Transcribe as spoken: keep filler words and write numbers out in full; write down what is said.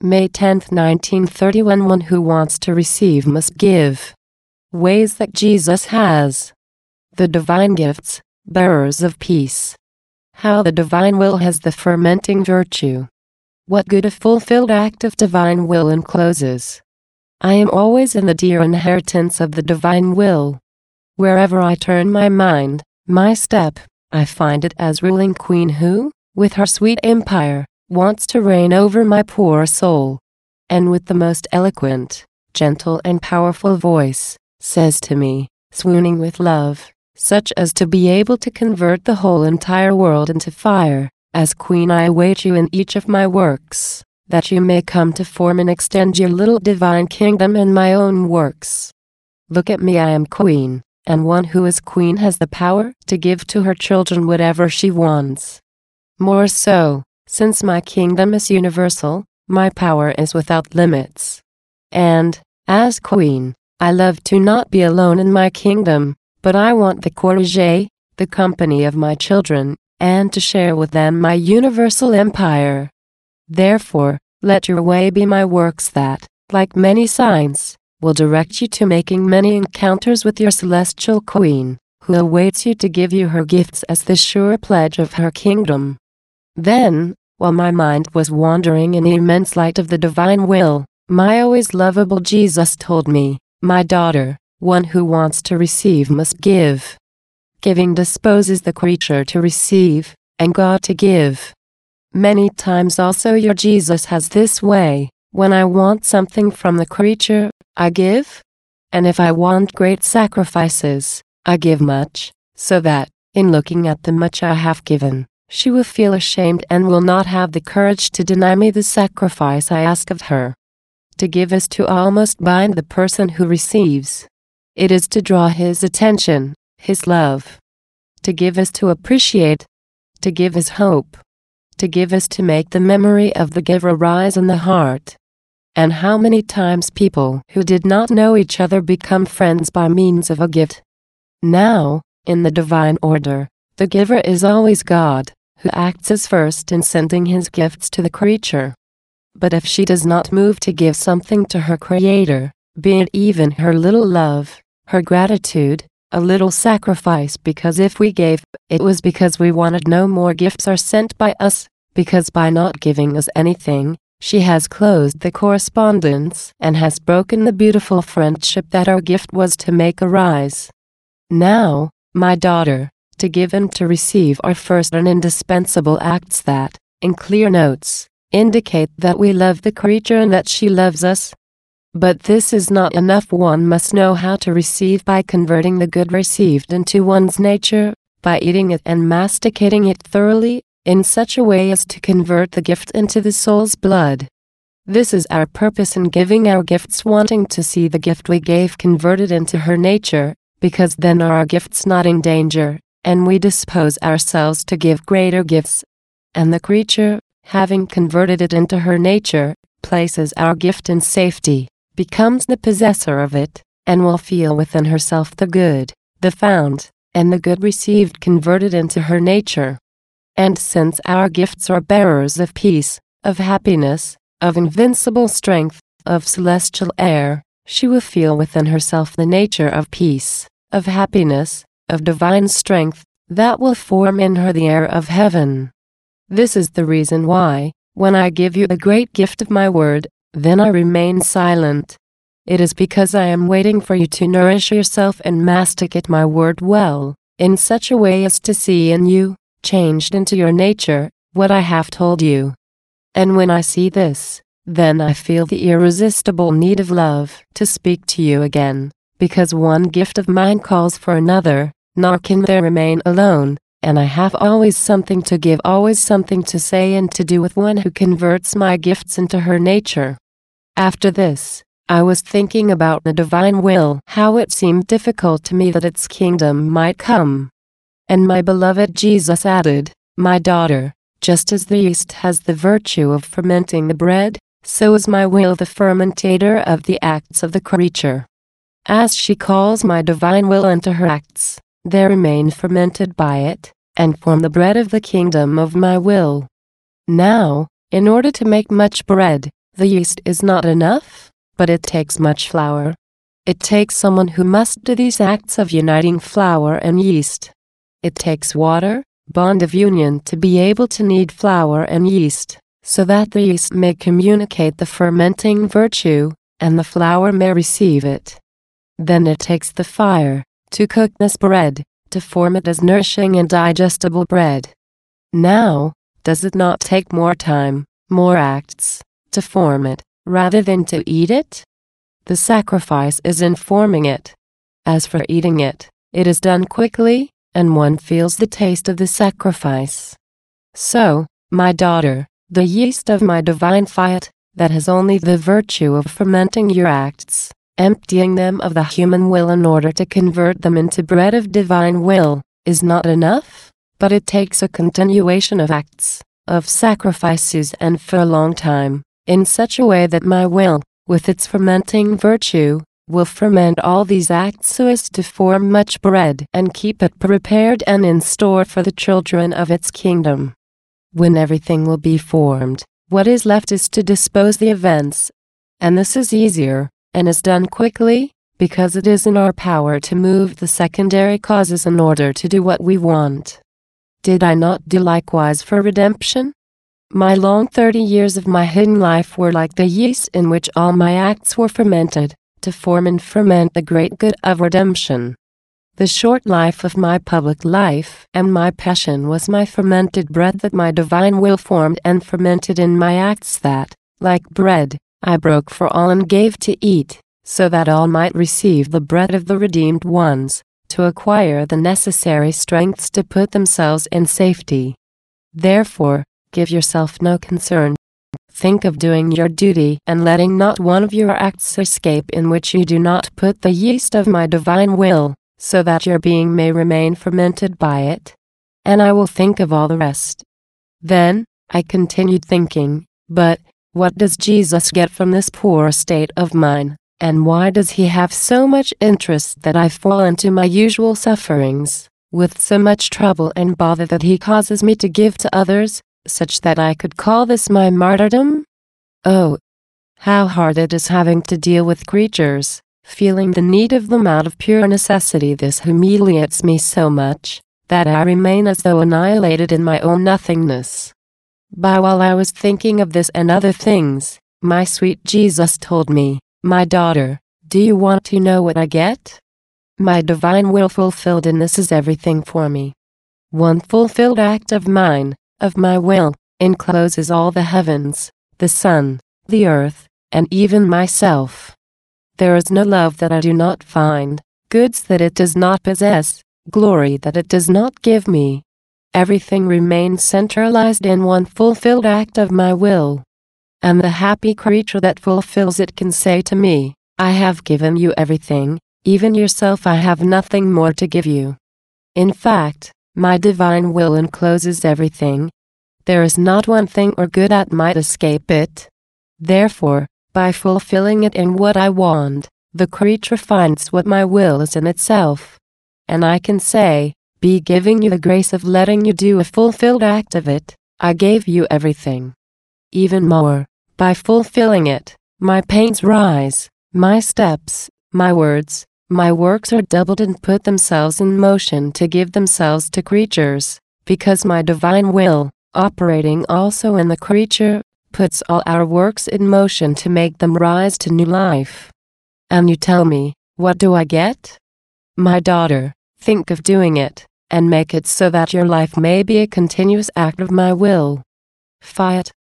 May tenth nineteen thirty-one. One who wants to receive must give. Ways that Jesus has. The divine gifts, bearers of peace. How the divine will has the fermenting virtue. What good a fulfilled act of divine will encloses. I am always in the dear inheritance of the divine will. Wherever I turn my mind, my step, I find it as ruling queen who, with her sweet empire, wants to reign over my poor soul. And with the most eloquent, gentle and powerful voice, says to me, swooning with love, such as to be able to convert the whole entire world into fire, as queen I await you in each of my works, that you may come to form and extend your little divine kingdom in my own works. Look at me, I am queen, and one who is queen has the power to give to her children whatever she wants. More so, since my kingdom is universal, my power is without limits. And, as queen, I love to not be alone in my kingdom, but I want the cortege, the company of my children, and to share with them my universal empire. Therefore, let your way be my works that, like many signs, will direct you to making many encounters with your celestial queen, who awaits you to give you her gifts as the sure pledge of her kingdom. Then, while my mind was wandering in the immense light of the divine will, my always lovable Jesus told me, my daughter, one who wants to receive must give. Giving disposes the creature to receive, and God to give. Many times also your Jesus has this way, when I want something from the creature, I give. And if I want great sacrifices, I give much, so that, in looking at the much I have given, she will feel ashamed and will not have the courage to deny me the sacrifice I ask of her. To give is to almost bind the person who receives. It is to draw his attention, his love. To give is to appreciate. To give is hope. To give is to make the memory of the giver rise in the heart. And how many times people who did not know each other become friends by means of a gift. Now, in the divine order, the giver is always God, who acts as first in sending his gifts to the creature. But if she does not move to give something to her Creator, be it even her little love, her gratitude, a little sacrifice, because if we gave, it was because we wanted no more gifts are sent by us, because by not giving us anything, she has closed the correspondence and has broken the beautiful friendship that our gift was to make arise. Now, my daughter, to give and to receive are first and indispensable acts that, in clear notes, indicate that we love the creature and that she loves us. But this is not enough. One must know how to receive by converting the good received into one's nature, by eating it and masticating it thoroughly, in such a way as to convert the gift into the soul's blood. This is our purpose in giving our gifts, wanting to see the gift we gave converted into her nature, because then are our gifts not in danger, and we dispose ourselves to give greater gifts. And the creature, having converted it into her nature, places our gift in safety, becomes the possessor of it, and will feel within herself the good, the found, and the good received converted into her nature. And since our gifts are bearers of peace, of happiness, of invincible strength, of celestial air, she will feel within herself the nature of peace, of happiness, of divine strength, that will form in her the air of heaven. This is the reason why, when I give you the great gift of my word, then I remain silent. It is because I am waiting for you to nourish yourself and masticate my word well, in such a way as to see in you, changed into your nature, what I have told you. And when I see this, then I feel the irresistible need of love to speak to you again, because one gift of mine calls for another, nor can there remain alone, and I have always something to give, always something to say and to do with one who converts my gifts into her nature. After this, I was thinking about the divine will, how it seemed difficult to me that its kingdom might come. And my beloved Jesus added, my daughter, just as the yeast has the virtue of fermenting the bread, so is my will the fermentator of the acts of the creature. As she calls my divine will into her acts, they remain fermented by it, and form the bread of the kingdom of my will. Now, in order to make much bread, The yeast is not enough, but it takes much flour. It takes someone who must do these acts of uniting flour and yeast. It takes water, bond of union, to be able to knead flour and yeast, so that the yeast may communicate the fermenting virtue, and the flour may receive it. Then it takes the fire, to cook this bread, to form it as nourishing and digestible bread. Now, does it not take more time, more acts, to form it, rather than to eat it? The sacrifice is in forming it. As for eating it, it is done quickly, and one feels the taste of the sacrifice. So, my daughter, the yeast of my divine fiat, that has only the virtue of fermenting your acts, emptying them of the human will in order to convert them into bread of divine will, is not enough, but it takes a continuation of acts, of sacrifices, and for a long time, in such a way that my will, with its fermenting virtue, will ferment all these acts so as to form much bread and keep it prepared and in store for the children of its kingdom. When everything will be formed, what is left is to dispose the events. And this is easier, and is done quickly, because it is in our power to move the secondary causes in order to do what we want. Did I not do likewise for redemption? My long thirty years of my hidden life were like the yeast in which all my acts were fermented, to form and ferment the great good of redemption. The short life of my public life and my passion was my fermented bread that my divine will formed and fermented in my acts that, like bread, I broke for all and gave to eat, so that all might receive the bread of the redeemed ones, to acquire the necessary strengths to put themselves in safety. Therefore, give yourself no concern. Think of doing your duty and letting not one of your acts escape in which you do not put the yeast of my divine will, so that your being may remain fermented by it. And I will think of all the rest. Then, I continued thinking, but, what does Jesus get from this poor state of mine, and why does he have so much interest that I fall into my usual sufferings, with so much trouble and bother that he causes me to give to others, such that I could call this my martyrdom? Oh, how hard it is having to deal with creatures, feeling the need of them out of pure necessity. This humiliates me so much, that I remain as though annihilated in my own nothingness. But while I was thinking of this and other things, my sweet Jesus told me, "My daughter, do you want to know what I get? My divine will fulfilled in this is everything for me. One fulfilled act of mine, of my will, encloses all the heavens, the sun, the earth, and even myself. There is no love that I do not find, goods that it does not possess, glory that it does not give me. Everything remains centralized in one fulfilled act of my will. And the happy creature that fulfills it can say to me, I have given you everything, even yourself I have nothing more to give you. In fact, my divine will encloses everything. There is not one thing or good that might escape it. Therefore, by fulfilling it in what I want, the creature finds what my will is in itself. And I can say, be giving you the grace of letting you do a fulfilled act of it, I gave you everything. Even more, by fulfilling it, my pains rise, my steps, my words, my works are doubled and put themselves in motion to give themselves to creatures, because my divine will, operating also in the creature, puts all our works in motion to make them rise to new life. And you tell me, what do I get? My daughter, think of doing it, and make it so that your life may be a continuous act of my will. Fiat.